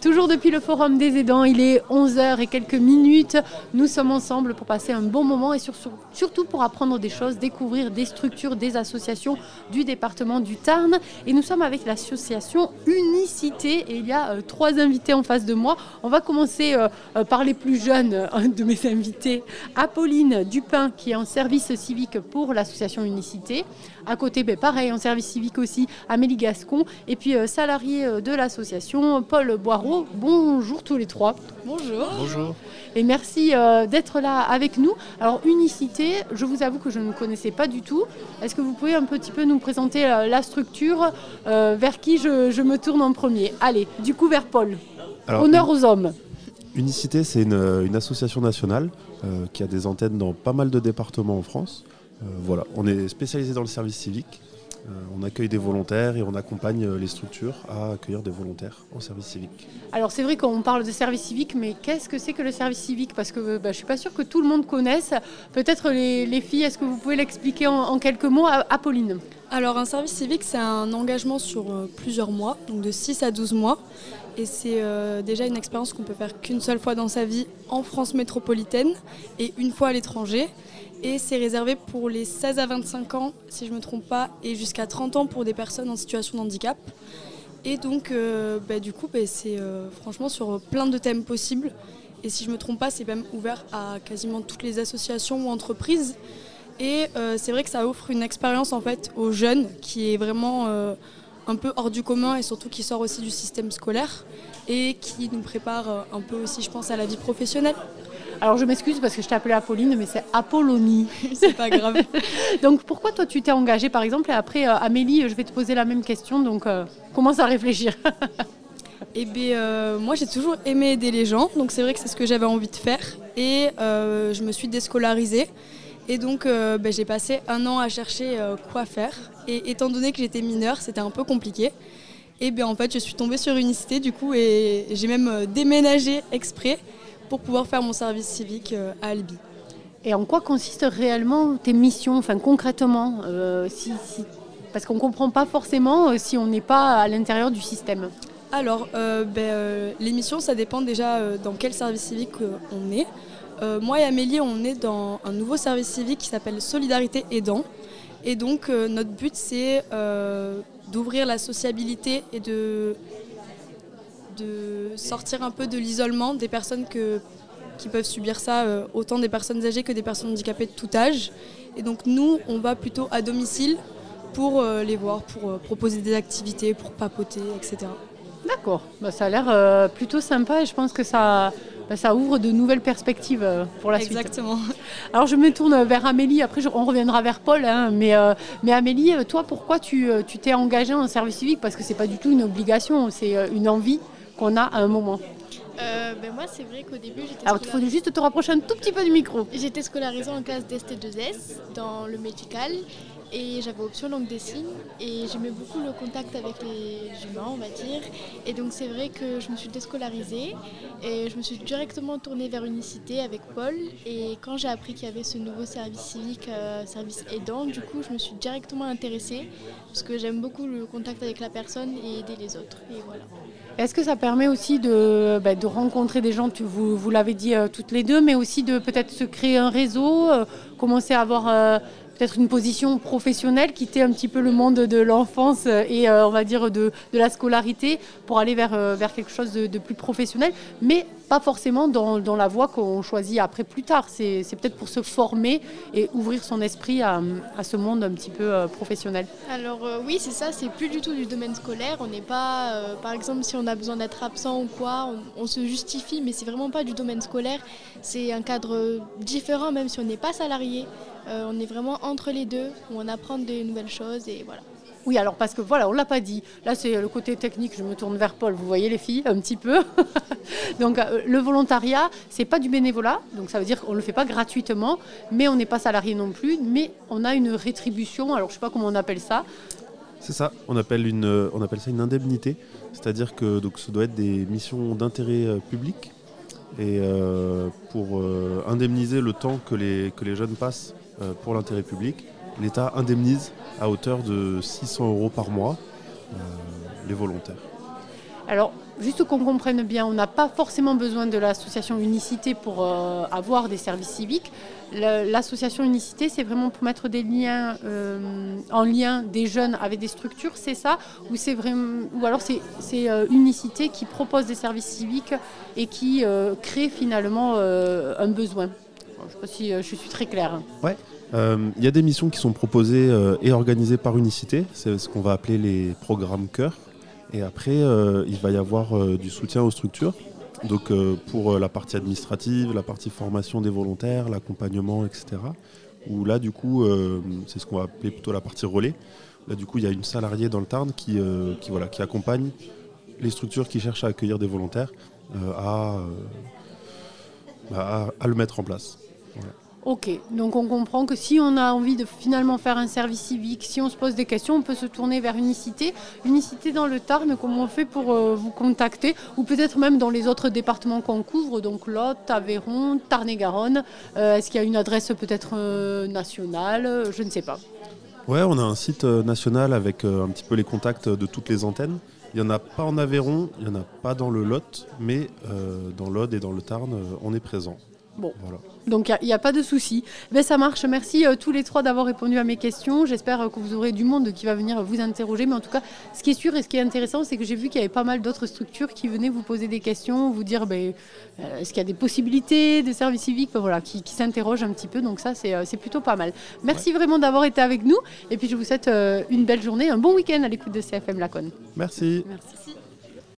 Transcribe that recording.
Toujours depuis le Forum des aidants, il est 11 heures et quelques minutes. Nous sommes ensemble pour passer un bon moment et surtout pour apprendre des choses, découvrir des structures, des associations du département du Tarn. Et nous sommes avec l'association Unicité et il y a 3 invités en face de moi. On va commencer par les plus jeunes de mes invités. Apolline Dupin qui est en service civique pour l'association Unicité. À côté, pareil, en service civique aussi, Amélie Gascon. Et puis salarié de l'association, Paul Boireau. Bonjour tous les 3. Bonjour. Bonjour. Et merci d'être là avec nous. Alors Unicité, je vous avoue que je ne connaissais pas du tout. Est-ce que vous pouvez un petit peu nous présenter la structure, vers qui je me tourne en premier? Allez, du coup vers Paul. Alors, honneur aux hommes. Unicité, c'est une association nationale qui a des antennes dans pas mal de départements en France. Voilà, on est spécialisé dans le service civique. On accueille des volontaires et on accompagne les structures à accueillir des volontaires en service civique. Alors c'est vrai qu'on parle de service civique, mais qu'est-ce que c'est que le service civique? Parce que je ne suis pas sûre que tout le monde connaisse. Peut-être les filles, est-ce que vous pouvez l'expliquer en quelques mots? Apolline. Alors un service civique, c'est un engagement sur plusieurs mois, donc de 6 à 12 mois. Et c'est déjà une expérience qu'on peut faire qu'une seule fois dans sa vie en France métropolitaine et une fois à l'étranger. Et c'est réservé pour les 16 à 25 ans, si je ne me trompe pas, et jusqu'à 30 ans pour des personnes en situation de handicap. Et donc, du coup, c'est franchement sur plein de thèmes possibles. Et si je ne me trompe pas, c'est même ouvert à quasiment toutes les associations ou entreprises. Et c'est vrai que ça offre une expérience en fait aux jeunes qui est vraiment un peu hors du commun et surtout qui sort aussi du système scolaire et qui nous prépare un peu aussi, je pense, à la vie professionnelle. Alors je m'excuse parce que je t'ai appelée Apolline, mais c'est Apollonie. C'est pas grave. Donc pourquoi toi tu t'es engagée par exemple? Et après Amélie, je vais te poser la même question, donc commence à réfléchir. Eh bien, moi j'ai toujours aimé aider les gens, donc c'est vrai que c'est ce que j'avais envie de faire. Et je me suis déscolarisée. Et donc j'ai passé 1 an à chercher quoi faire. Et étant donné que j'étais mineure, c'était un peu compliqué. Et bien en fait je suis tombée sur Unicité du coup et j'ai même déménagé exprès pour pouvoir faire mon service civique à Albi. Et en quoi consistent réellement tes missions, enfin concrètement, parce qu'on ne comprend pas forcément si on n'est pas à l'intérieur du système? Alors, les missions, ça dépend déjà dans quel service civique on est. Moi et Amélie, on est dans un nouveau service civique qui s'appelle Solidarité Aidant. Et donc, notre but, c'est d'ouvrir la sociabilité et de sortir un peu de l'isolement des personnes qui peuvent subir ça, autant des personnes âgées que des personnes handicapées de tout âge. Et donc nous, on va plutôt à domicile pour les voir, pour proposer des activités, pour papoter, etc. D'accord, ça a l'air plutôt sympa et je pense que ça ouvre de nouvelles perspectives pour la suite. Exactement. Alors je me tourne vers Amélie, après on reviendra vers Paul, mais Amélie, toi pourquoi tu t'es engagée en service civique? Parce que c'est pas du tout une obligation, c'est une envie qu'on a à un moment. Moi c'est vrai qu'au début j'étais Alors il faut juste te rapprocher un tout petit peu du micro. J'étais scolarisée en classe d'ST2S dans le médical et j'avais option langue des signes et j'aimais beaucoup le contact avec les humains on va dire et donc c'est vrai que je me suis déscolarisée et je me suis directement tournée vers Unicité avec Paul et quand j'ai appris qu'il y avait ce nouveau service civique, service aidant, du coup je me suis directement intéressée parce que j'aime beaucoup le contact avec la personne et aider les autres et voilà. Est-ce que ça permet aussi de rencontrer des gens, vous l'avez dit toutes les deux, mais aussi de peut-être se créer un réseau, commencer à avoir peut-être une position professionnelle, quitter un petit peu le monde de l'enfance et on va dire de la scolarité pour aller vers quelque chose de plus professionnel, mais pas forcément dans la voie qu'on choisit après plus tard. C'est peut-être pour se former et ouvrir son esprit à ce monde un petit peu professionnel. Alors oui, c'est ça, c'est plus du tout du domaine scolaire. On n'est pas, par exemple, si on a besoin d'être absent ou quoi, on se justifie, mais c'est vraiment pas du domaine scolaire. C'est un cadre différent, même si on n'est pas salarié. On est vraiment entre les deux, où on apprend des nouvelles choses et voilà. Oui, alors parce que voilà, on ne l'a pas dit. Là, c'est le côté technique, je me tourne vers Paul. Vous voyez les filles, un petit peu. Donc, le volontariat, c'est pas du bénévolat. Donc, ça veut dire qu'on ne le fait pas gratuitement, mais on n'est pas salarié non plus. Mais on a une rétribution, alors je ne sais pas comment on appelle ça. C'est ça, on appelle ça une indemnité. C'est-à-dire que donc, ça doit être des missions d'intérêt public. Et pour indemniser le temps que les jeunes passent pour l'intérêt public, l'État indemnise à hauteur de 600 € par mois les volontaires. Alors, juste qu'on comprenne bien, on n'a pas forcément besoin de l'association Unicité pour avoir des services civiques. L'association Unicité, c'est vraiment pour mettre des liens en lien des jeunes avec des structures, c'est ça? Ou alors c'est Unicité qui propose des services civiques et qui crée finalement un besoin. Je ne sais pas si je suis très claire. Ouais. Il y a des missions qui sont proposées et organisées par Unicité, c'est ce qu'on va appeler les programmes cœur. Et après, il va y avoir du soutien aux structures. Donc pour la partie administrative, la partie formation des volontaires, l'accompagnement, etc. Où là, du coup, c'est ce qu'on va appeler plutôt la partie relais. Là, du coup, il y a une salariée dans le Tarn qui accompagne les structures qui cherchent à accueillir des volontaires à le mettre en place. Voilà. Ok, donc on comprend que si on a envie de finalement faire un service civique, si on se pose des questions, on peut se tourner vers Unicité. Unicité dans le Tarn, comment on fait pour vous contacter? Ou peut-être même dans les autres départements qu'on couvre, donc Lot, Aveyron, Tarn-et-Garonne. Est-ce qu'il y a une adresse peut-être nationale? Je ne sais pas. Ouais, on a un site national avec un petit peu les contacts de toutes les antennes. Il n'y en a pas en Aveyron, il n'y en a pas dans le Lot, mais dans l'Aude et dans le Tarn, on est présent. Bon, voilà. Donc il n'y a pas de souci. Ben, ça marche. Merci tous les trois d'avoir répondu à mes questions. J'espère que vous aurez du monde qui va venir vous interroger. Mais en tout cas, ce qui est sûr et ce qui est intéressant, c'est que j'ai vu qu'il y avait pas mal d'autres structures qui venaient vous poser des questions, vous dire est-ce qu'il y a des possibilités de service civique, voilà, qui s'interrogent un petit peu. Donc ça, c'est plutôt pas mal. Merci vraiment d'avoir été avec nous. Et puis je vous souhaite une belle journée, un bon week-end à l'écoute de CFM Laconne. Merci. Merci.